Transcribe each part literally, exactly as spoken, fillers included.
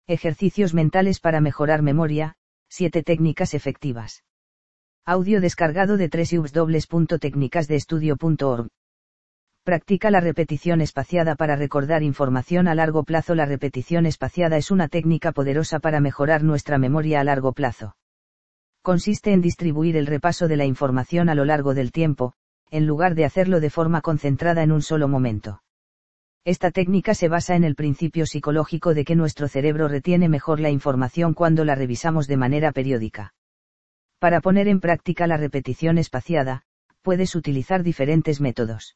Ejercicios mentales para mejorar memoria, siete técnicas efectivas. Audio descargado de doble u doble u doble u punto técnicas de estudio punto org. Practica la repetición espaciada para recordar información a largo plazo. La repetición espaciada es una técnica poderosa para mejorar nuestra memoria a largo plazo. Consiste en distribuir el repaso de la información a lo largo del tiempo, en lugar de hacerlo de forma concentrada en un solo momento. Esta técnica se basa en el principio psicológico de que nuestro cerebro retiene mejor la información cuando la revisamos de manera periódica. Para poner en práctica la repetición espaciada, puedes utilizar diferentes métodos.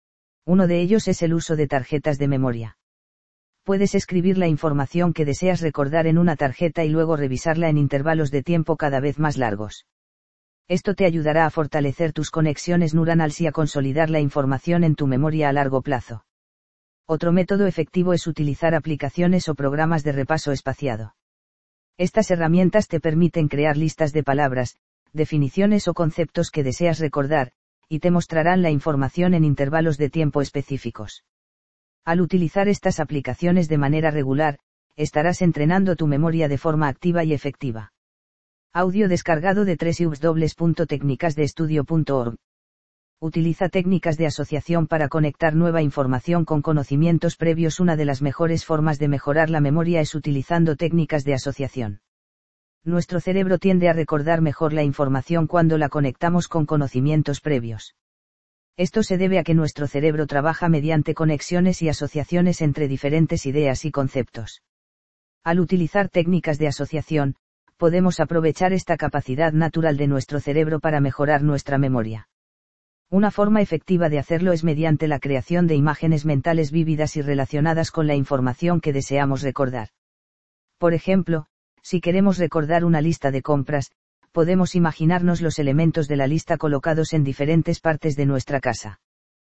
Uno de ellos es el uso de tarjetas de memoria. Puedes escribir la información que deseas recordar en una tarjeta y luego revisarla en intervalos de tiempo cada vez más largos. Esto te ayudará a fortalecer tus conexiones neuronales y a consolidar la información en tu memoria a largo plazo. Otro método efectivo es utilizar aplicaciones o programas de repaso espaciado. Estas herramientas te permiten crear listas de palabras, definiciones o conceptos que deseas recordar, y te mostrarán la información en intervalos de tiempo específicos. Al utilizar estas aplicaciones de manera regular, estarás entrenando tu memoria de forma activa y efectiva. Audio descargado de doble u doble u doble u punto técnicas de estudio punto org. Utiliza técnicas de asociación para conectar nueva información con conocimientos previos. Una de las mejores formas de mejorar la memoria es utilizando técnicas de asociación. Nuestro cerebro tiende a recordar mejor la información cuando la conectamos con conocimientos previos. Esto se debe a que nuestro cerebro trabaja mediante conexiones y asociaciones entre diferentes ideas y conceptos. Al utilizar técnicas de asociación, podemos aprovechar esta capacidad natural de nuestro cerebro para mejorar nuestra memoria. Una forma efectiva de hacerlo es mediante la creación de imágenes mentales vívidas y relacionadas con la información que deseamos recordar. Por ejemplo, si queremos recordar una lista de compras, podemos imaginarnos los elementos de la lista colocados en diferentes partes de nuestra casa.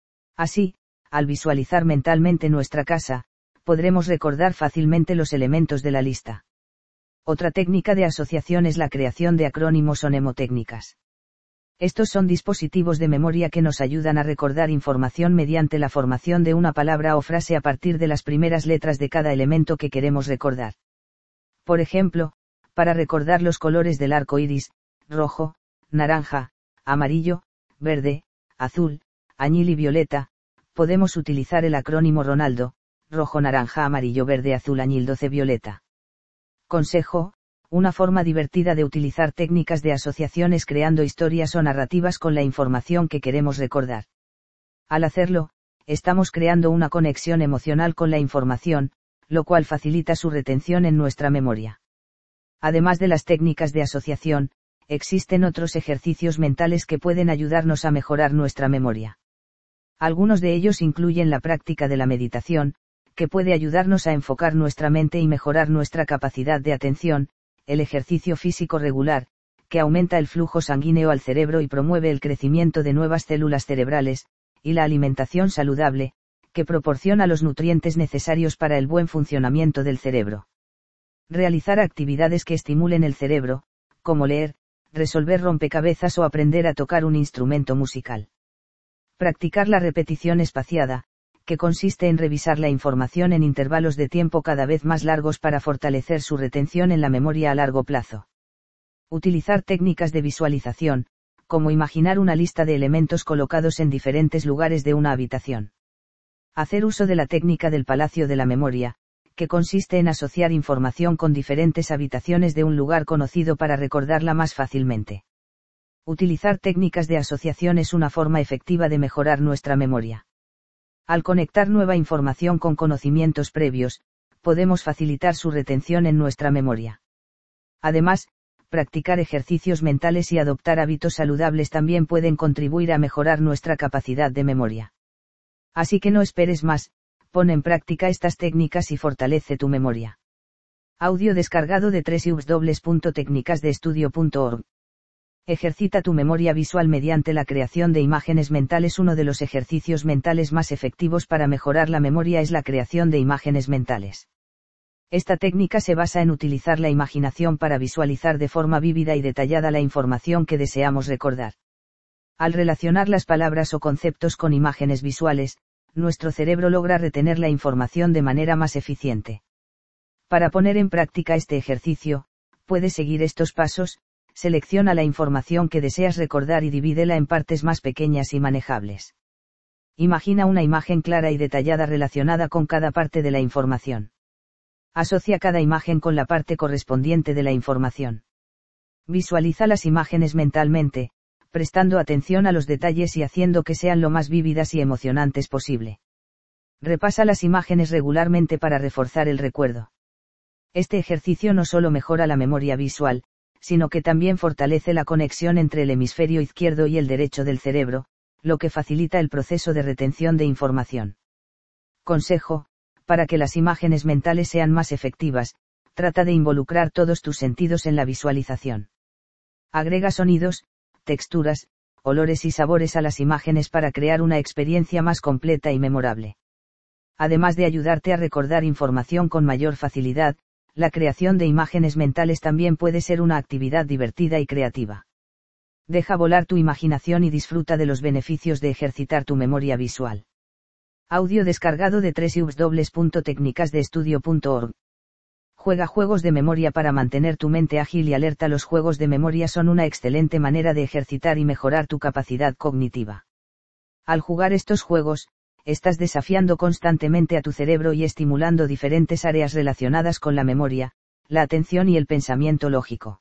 Así, al visualizar mentalmente nuestra casa, podremos recordar fácilmente los elementos de la lista. Otra técnica de asociación es la creación de acrónimos o mnemotécnicas. Estos son dispositivos de memoria que nos ayudan a recordar información mediante la formación de una palabra o frase a partir de las primeras letras de cada elemento que queremos recordar. Por ejemplo, para recordar los colores del arco iris, rojo, naranja, amarillo, verde, azul, añil y violeta, podemos utilizar el acrónimo Ronaldo, rojo, naranja, amarillo, verde, azul, añil, doce, violeta. Consejo: una forma divertida de utilizar técnicas de asociación es creando historias o narrativas con la información que queremos recordar. Al hacerlo, estamos creando una conexión emocional con la información, lo cual facilita su retención en nuestra memoria. Además de las técnicas de asociación, existen otros ejercicios mentales que pueden ayudarnos a mejorar nuestra memoria. Algunos de ellos incluyen la práctica de la meditación, que puede ayudarnos a enfocar nuestra mente y mejorar nuestra capacidad de atención, el ejercicio físico regular, que aumenta el flujo sanguíneo al cerebro y promueve el crecimiento de nuevas células cerebrales, y la alimentación saludable, que proporciona los nutrientes necesarios para el buen funcionamiento del cerebro. Realizar actividades que estimulen el cerebro, como leer, resolver rompecabezas o aprender a tocar un instrumento musical. Practicar la repetición espaciada, que consiste en revisar la información en intervalos de tiempo cada vez más largos para fortalecer su retención en la memoria a largo plazo. Utilizar técnicas de visualización, como imaginar una lista de elementos colocados en diferentes lugares de una habitación. Hacer uso de la técnica del palacio de la memoria, que consiste en asociar información con diferentes habitaciones de un lugar conocido para recordarla más fácilmente. Utilizar técnicas de asociación es una forma efectiva de mejorar nuestra memoria. Al conectar nueva información con conocimientos previos, podemos facilitar su retención en nuestra memoria. Además, practicar ejercicios mentales y adoptar hábitos saludables también pueden contribuir a mejorar nuestra capacidad de memoria. Así que no esperes más, pon en práctica estas técnicas y fortalece tu memoria. Audio descargado de doble u doble u doble u punto técnicas de estudio punto org. Ejercita tu memoria visual mediante la creación de imágenes mentales. Uno de los ejercicios mentales más efectivos para mejorar la memoria es la creación de imágenes mentales. Esta técnica se basa en utilizar la imaginación para visualizar de forma vívida y detallada la información que deseamos recordar. Al relacionar las palabras o conceptos con imágenes visuales, nuestro cerebro logra retener la información de manera más eficiente. Para poner en práctica este ejercicio, puedes seguir estos pasos: selecciona la información que deseas recordar y divídela en partes más pequeñas y manejables. Imagina una imagen clara y detallada relacionada con cada parte de la información. Asocia cada imagen con la parte correspondiente de la información. Visualiza las imágenes mentalmente, prestando atención a los detalles y haciendo que sean lo más vívidas y emocionantes posible. Repasa las imágenes regularmente para reforzar el recuerdo. Este ejercicio no solo mejora la memoria visual, sino que también fortalece la conexión entre el hemisferio izquierdo y el derecho del cerebro, lo que facilita el proceso de retención de información. Consejo: para que las imágenes mentales sean más efectivas, trata de involucrar todos tus sentidos en la visualización. Agrega sonidos, texturas, olores y sabores a las imágenes para crear una experiencia más completa y memorable. Además de ayudarte a recordar información con mayor facilidad, la creación de imágenes mentales también puede ser una actividad divertida y creativa. Deja volar tu imaginación y disfruta de los beneficios de ejercitar tu memoria visual. Audio descargado de doble u doble u doble u punto técnicas de estudio punto org. Juega juegos de memoria para mantener tu mente ágil y alerta. Los juegos de memoria son una excelente manera de ejercitar y mejorar tu capacidad cognitiva. Al jugar estos juegos, estás desafiando constantemente a tu cerebro y estimulando diferentes áreas relacionadas con la memoria, la atención y el pensamiento lógico.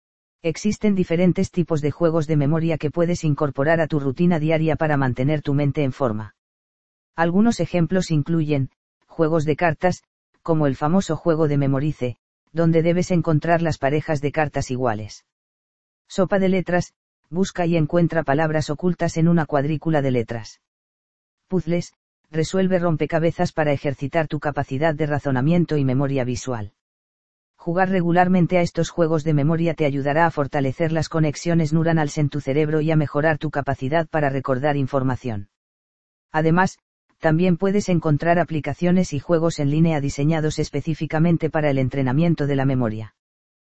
Existen diferentes tipos de juegos de memoria que puedes incorporar a tu rutina diaria para mantener tu mente en forma. Algunos ejemplos incluyen juegos de cartas, como el famoso juego de Memorize, donde debes encontrar las parejas de cartas iguales. Sopa de letras, busca y encuentra palabras ocultas en una cuadrícula de letras. Puzzles, resuelve rompecabezas para ejercitar tu capacidad de razonamiento y memoria visual. Jugar regularmente a estos juegos de memoria te ayudará a fortalecer las conexiones neuronales en tu cerebro y a mejorar tu capacidad para recordar información. Además, también puedes encontrar aplicaciones y juegos en línea diseñados específicamente para el entrenamiento de la memoria.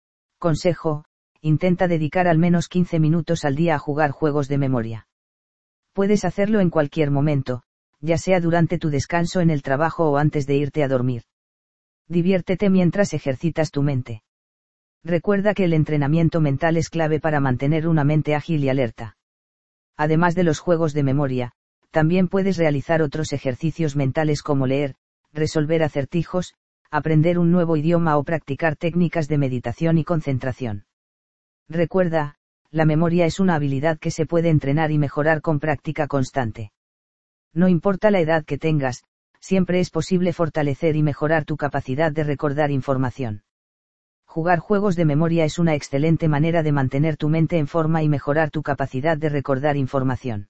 Consejo: intenta dedicar al menos quince minutos al día a jugar juegos de memoria. Puedes hacerlo en cualquier momento, ya sea durante tu descanso en el trabajo o antes de irte a dormir. Diviértete mientras ejercitas tu mente. Recuerda que el entrenamiento mental es clave para mantener una mente ágil y alerta. Además de los juegos de memoria, también puedes realizar otros ejercicios mentales como leer, resolver acertijos, aprender un nuevo idioma o practicar técnicas de meditación y concentración. Recuerda, la memoria es una habilidad que se puede entrenar y mejorar con práctica constante. No importa la edad que tengas, siempre es posible fortalecer y mejorar tu capacidad de recordar información. Jugar juegos de memoria es una excelente manera de mantener tu mente en forma y mejorar tu capacidad de recordar información.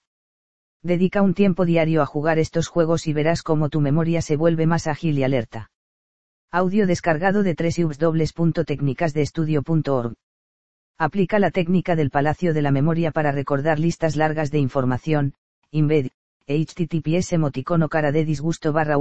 Dedica un tiempo diario a jugar estos juegos y verás cómo tu memoria se vuelve más ágil y alerta. Audio descargado de doble u doble u doble u punto técnicas de estudio punto org. Aplica la técnica del palacio de la memoria para recordar listas largas de información. Embed, https emoticono cara de disgusto barra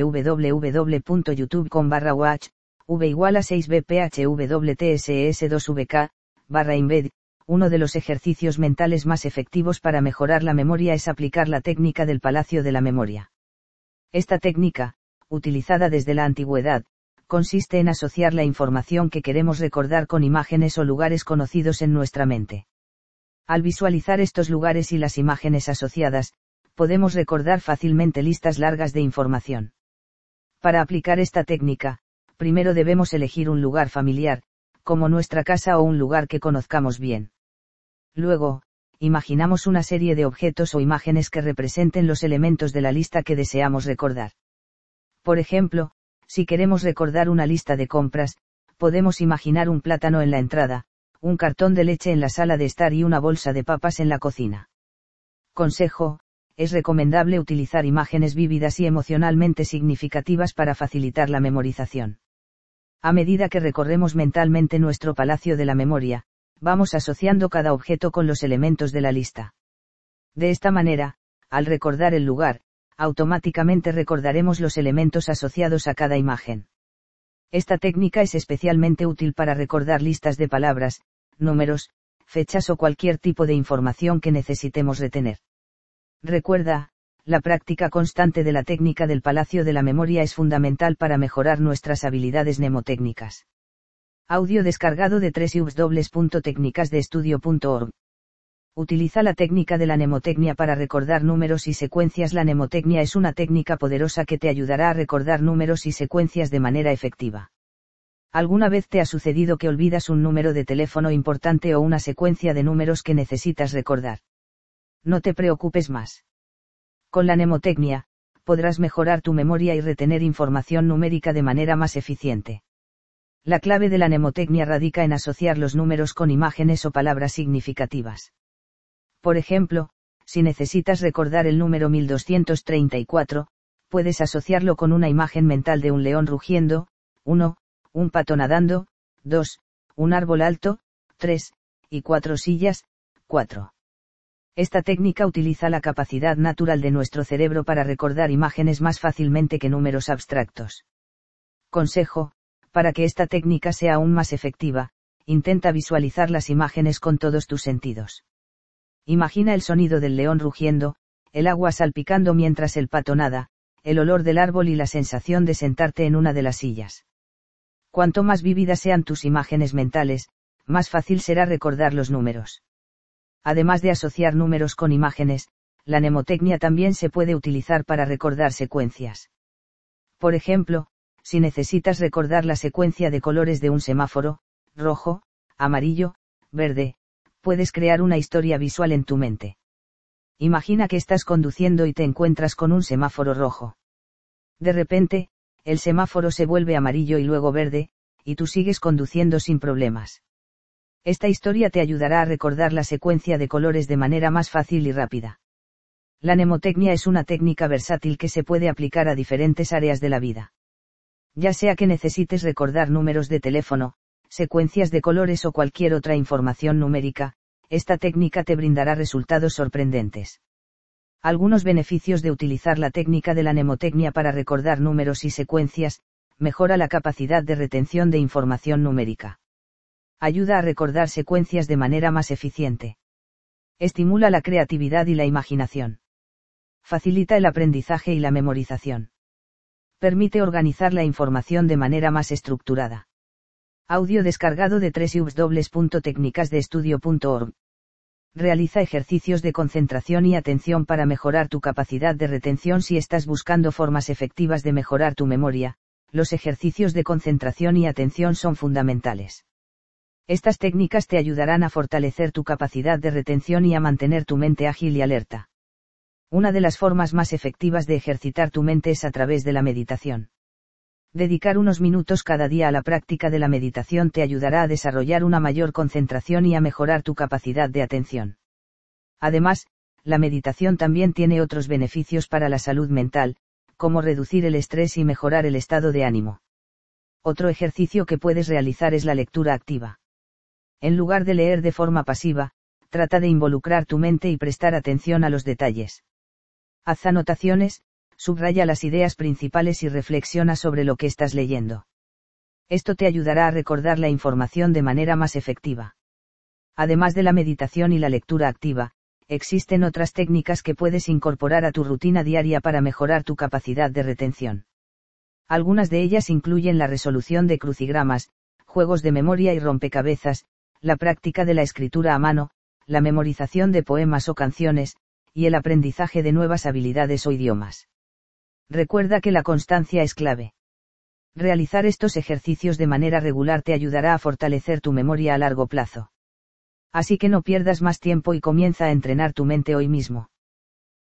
www punto youtube com barra watch, v igual a seis b p h w t s s dos v k, barra embed. Uno de los ejercicios mentales más efectivos para mejorar la memoria es aplicar la técnica del palacio de la memoria. Esta técnica, utilizada desde la antigüedad, consiste en asociar la información que queremos recordar con imágenes o lugares conocidos en nuestra mente. Al visualizar estos lugares y las imágenes asociadas, podemos recordar fácilmente listas largas de información. Para aplicar esta técnica, primero debemos elegir un lugar familiar, como nuestra casa o un lugar que conozcamos bien. Luego, imaginamos una serie de objetos o imágenes que representen los elementos de la lista que deseamos recordar. Por ejemplo, si queremos recordar una lista de compras, podemos imaginar un plátano en la entrada, un cartón de leche en la sala de estar y una bolsa de papas en la cocina. Consejo: es recomendable utilizar imágenes vívidas y emocionalmente significativas para facilitar la memorización. A medida que recorremos mentalmente nuestro palacio de la memoria, vamos asociando cada objeto con los elementos de la lista. De esta manera, al recordar el lugar, automáticamente recordaremos los elementos asociados a cada imagen. Esta técnica es especialmente útil para recordar listas de palabras, números, fechas o cualquier tipo de información que necesitemos retener. Recuerda, La práctica constante de la técnica del Palacio de la Memoria es fundamental para mejorar nuestras habilidades mnemotécnicas. Audio descargado de doble u doble u doble u punto técnicas de estudio punto org. Utiliza la técnica de la mnemotecnia para recordar números y secuencias. La mnemotecnia es una técnica poderosa que te ayudará a recordar números y secuencias de manera efectiva. ¿Alguna vez te ha sucedido que olvidas un número de teléfono importante o una secuencia de números que necesitas recordar? No te preocupes más. Con la mnemotecnia, podrás mejorar tu memoria y retener información numérica de manera más eficiente. La clave de la mnemotecnia radica en asociar los números con imágenes o palabras significativas. Por ejemplo, si necesitas recordar el número mil doscientos treinta y cuatro, puedes asociarlo con una imagen mental de un león rugiendo, uno, un pato nadando, dos, un árbol alto, tres, y cuatro sillas, cuatro. Esta técnica utiliza la capacidad natural de nuestro cerebro para recordar imágenes más fácilmente que números abstractos. Consejo: para que esta técnica sea aún más efectiva, intenta visualizar las imágenes con todos tus sentidos. Imagina el sonido del león rugiendo, el agua salpicando mientras el pato nada, el olor del árbol y la sensación de sentarte en una de las sillas. Cuanto más vívidas sean tus imágenes mentales, más fácil será recordar los números. Además de asociar números con imágenes, la mnemotecnia también se puede utilizar para recordar secuencias. Por ejemplo, si necesitas recordar la secuencia de colores de un semáforo, rojo, amarillo, verde, puedes crear una historia visual en tu mente. Imagina que estás conduciendo y te encuentras con un semáforo rojo. De repente, el semáforo se vuelve amarillo y luego verde, y tú sigues conduciendo sin problemas. Esta historia te ayudará a recordar la secuencia de colores de manera más fácil y rápida. La mnemotecnia es una técnica versátil que se puede aplicar a diferentes áreas de la vida. Ya sea que necesites recordar números de teléfono, secuencias de colores o cualquier otra información numérica, esta técnica te brindará resultados sorprendentes. Algunos beneficios de utilizar la técnica de la mnemotecnia para recordar números y secuencias: mejora la capacidad de retención de información numérica. Ayuda a recordar secuencias de manera más eficiente. Estimula la creatividad y la imaginación. Facilita el aprendizaje y la memorización. Permite organizar la información de manera más estructurada. Audio descargado de doble u doble u doble u punto técnicas de estudio punto org. Realiza ejercicios de concentración y atención para mejorar tu capacidad de retención. Si estás buscando formas efectivas de mejorar tu memoria, los ejercicios de concentración y atención son fundamentales. Estas técnicas te ayudarán a fortalecer tu capacidad de retención y a mantener tu mente ágil y alerta. Una de las formas más efectivas de ejercitar tu mente es a través de la meditación. Dedicar unos minutos cada día a la práctica de la meditación te ayudará a desarrollar una mayor concentración y a mejorar tu capacidad de atención. Además, la meditación también tiene otros beneficios para la salud mental, como reducir el estrés y mejorar el estado de ánimo. Otro ejercicio que puedes realizar es la lectura activa. En lugar de leer de forma pasiva, trata de involucrar tu mente y prestar atención a los detalles. Haz anotaciones, subraya las ideas principales y reflexiona sobre lo que estás leyendo. Esto te ayudará a recordar la información de manera más efectiva. Además de la meditación y la lectura activa, existen otras técnicas que puedes incorporar a tu rutina diaria para mejorar tu capacidad de retención. Algunas de ellas incluyen la resolución de crucigramas, juegos de memoria y rompecabezas, la práctica de la escritura a mano, la memorización de poemas o canciones, y el aprendizaje de nuevas habilidades o idiomas. Recuerda que la constancia es clave. Realizar estos ejercicios de manera regular te ayudará a fortalecer tu memoria a largo plazo. Así que no pierdas más tiempo y comienza a entrenar tu mente hoy mismo.